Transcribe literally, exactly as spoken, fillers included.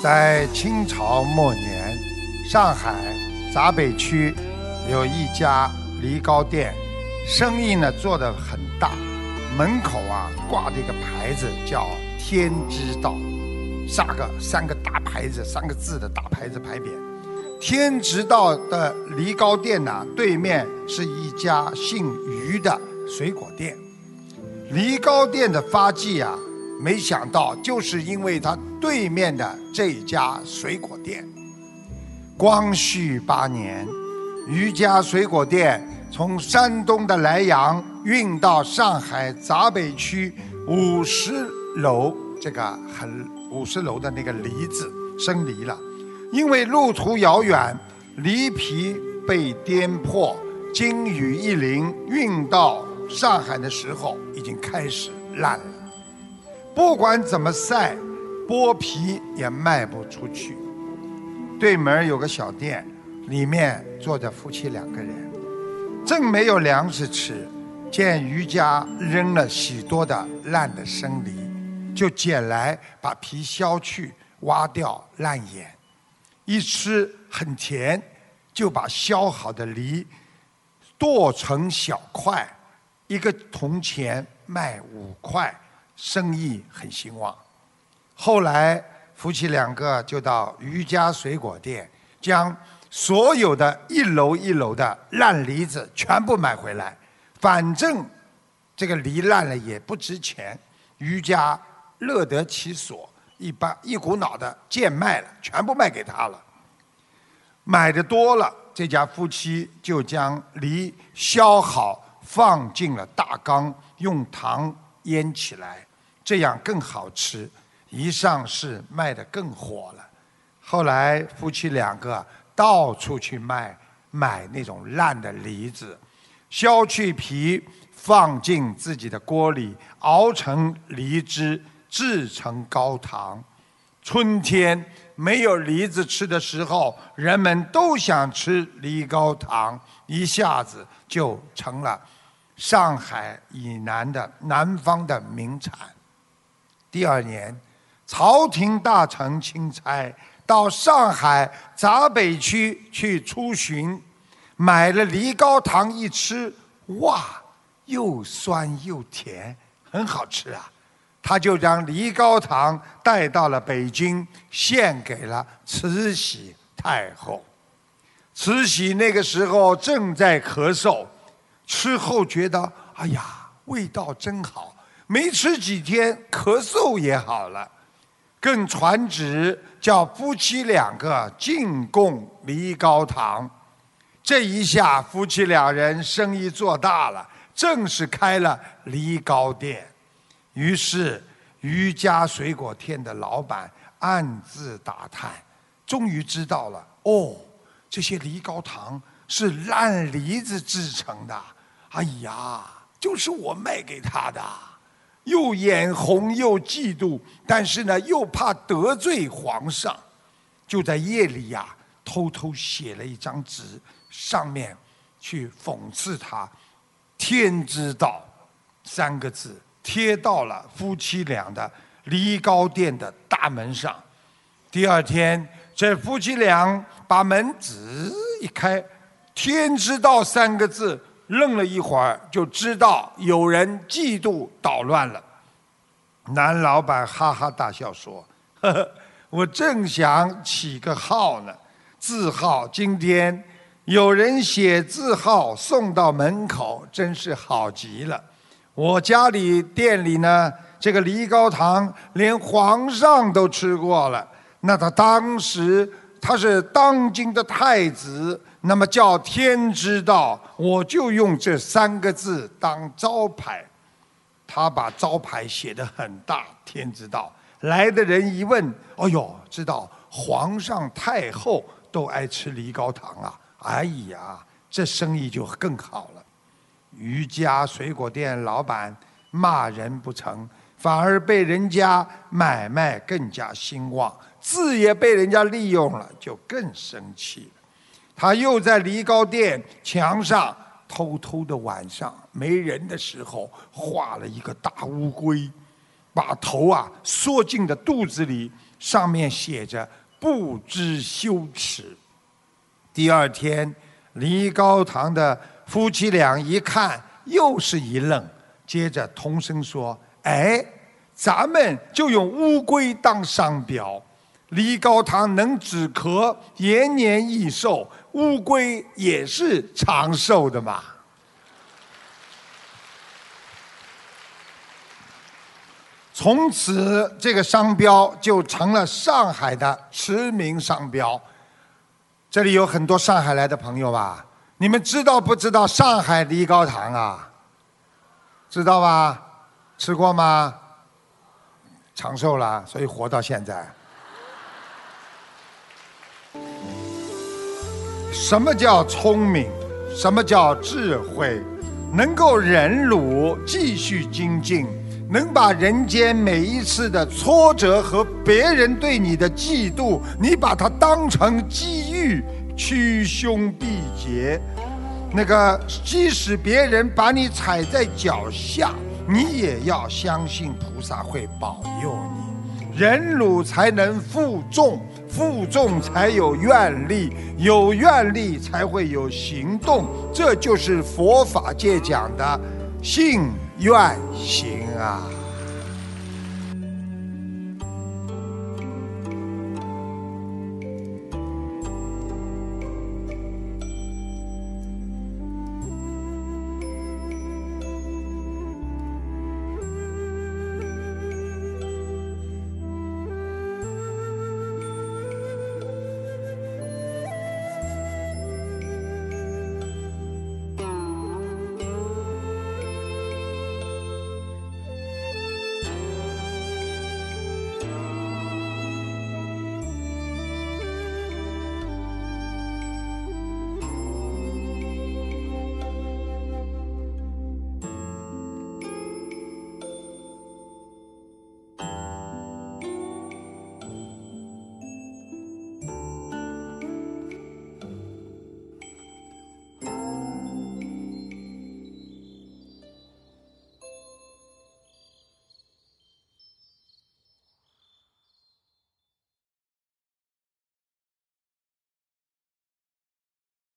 在清朝末年，上海闸北区有一家梨膏店，生意呢做得很大，门口啊挂着一个牌子叫“天之道”，三个三个大牌子，三个字的大牌子牌匾。天之道的梨膏店呢，对面是一家姓余的水果店。梨膏店的发迹啊，没想到就是因为它对面的这家水果店。光绪八年，余家水果店从山东的莱阳运到上海闸北区五十楼，这个很五十楼的那个梨子生梨了。因为路途遥远，梨皮被颠破，经雨一淋，运到上海的时候已经开始烂了。不管怎么晒，剥皮也卖不出去。对门有个小店，里面坐着夫妻两个人，正没有粮食吃，见余家扔了许多的烂的生梨，就捡来把皮削去，挖掉烂眼。一吃很甜，就把削好的梨剁成小块，一个铜钱卖五块，生意很兴旺。后来夫妻两个就到余家水果店，将所有的一楼一楼的烂梨子全部买回来，反正这个梨烂了也不值钱，余家乐得其所，一般一股脑的贱卖了，全部卖给他了。买的多了，这家夫妻就将梨削好，放进了大缸，用糖腌起来，这样更好吃。一上市卖得更火了。后来夫妻两个到处去卖，买那种烂的梨子，削去皮，放进自己的锅里，熬成梨汁，制成高糖。春天没有梨子吃的时候，人们都想吃梨膏糖，一下子就成了上海以南的南方的名产。第二年，朝廷大臣钦差到上海闸北区去出巡，买了梨膏糖一吃，哇，又酸又甜，很好吃啊！他就将梨膏糖带到了北京，献给了慈禧太后。慈禧那个时候正在咳嗽，吃后觉得哎呀，味道真好，没吃几天咳嗽也好了，更传旨叫夫妻两个进贡梨膏糖。这一下夫妻两人生意做大了，正式开了梨膏店。于是余家水果店的老板暗自打探，终于知道了，哦，这些梨膏糖是烂梨子制成的。哎呀，就是我卖给他的。又眼红又嫉妒，但是呢又怕得罪皇上，就在夜里呀、啊、偷偷写了一张纸，上面去讽刺他“天之道”三个字，贴到了夫妻俩的梨膏店的大门上。第二天，这夫妻俩把门子一开，“天之道”三个字，愣了一会儿，就知道有人嫉妒捣乱了。男老板哈哈大笑说：“呵呵，我正想起个号呢，字号今天有人写字号送到门口，真是好极了。我家里店里呢，这个梨膏糖连皇上都吃过了。那他当时他是当今的太子，那么叫天之道，我就用这三个字当招牌。”他把招牌写得很大，“天之道”。来的人一问，哎呦，知道皇上太后都爱吃梨膏糖啊！哎呀，这生意就更好了。余家水果店老板骂人不成，反而被人家买卖更加兴旺，字也被人家利用了，就更生气了。他又在梨膏店墙上偷偷的晚上没人的时候画了一个大乌龟， 把头啊缩进的肚子里，上面写着不知羞耻。第二天，黎高堂的夫妻俩一看，又是一愣，接着同声说：“哎，咱们就用乌龟当商标，黎高堂能止咳，延年益寿，乌龟也是长寿的嘛。”从此，这个商标就成了上海的驰名商标。这里有很多上海来的朋友吧？你们知道不知道上海黎高堂啊？知道吧？吃过吗？长寿了，所以活到现在。什么叫聪明？什么叫智慧？能够忍辱，继续精进。能把人间每一次的挫折和别人对你的嫉妒，你把它当成机遇，趋凶避劫。那个，即使别人把你踩在脚下，你也要相信菩萨会保佑你。忍辱才能负重，负重才有愿力，有愿力才会有行动。这就是佛法界讲的信愿行啊。